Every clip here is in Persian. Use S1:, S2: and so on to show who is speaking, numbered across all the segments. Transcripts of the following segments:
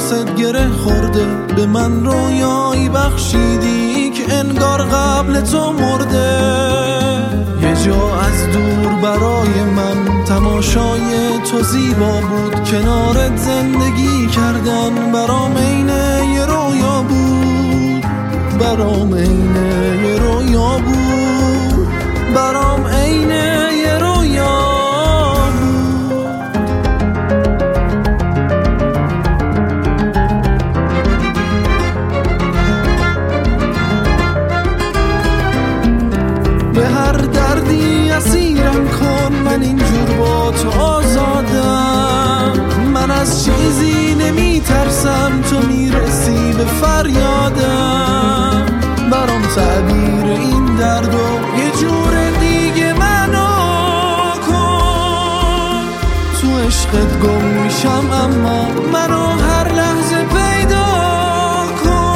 S1: احساست گره خورده، به من رویایی بخشیدی که انگار قبل تو مرده. یه جا از دور برای من تماشای تو زیبا بود، کنارت زندگی کردن برام عینه یه رویا بود، برام عینه یه رویا بود، برام عینه یه رویا بود. به هر دردی اسیرم کن، من اینجور با تو آزادم. من از چیزی نمی ترسم، تو میرسی به فریادم. برام تعبیر این درد و یه جور دیگه منو کن. تو عشقت گم میشم اما منو هر لحظه پیدا کن.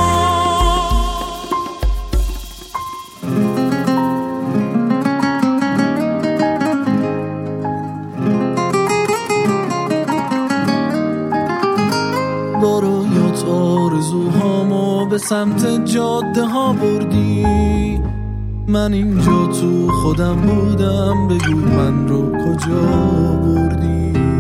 S1: با رویات آرزوهامو به سمت جاده ها بردی. من اینجا تو خودم بودم، بگو من رو کجا بردی.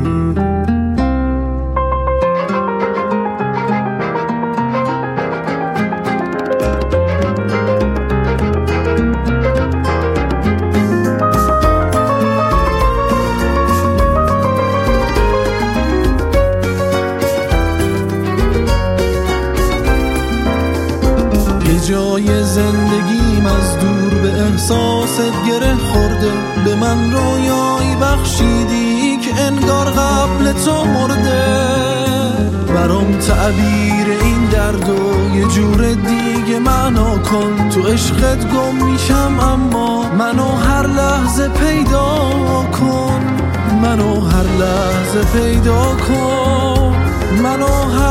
S1: جای زندگیم از دور به احساست گره خورده، به من رویایی بخشیدی که انگار قبل تو مرده. برام تعبیر این درد و یه جور دیگه معنا کن. تو عشقت گم میشم اما منو هر لحظه پیدا کن، منو هر لحظه پیدا کن، منو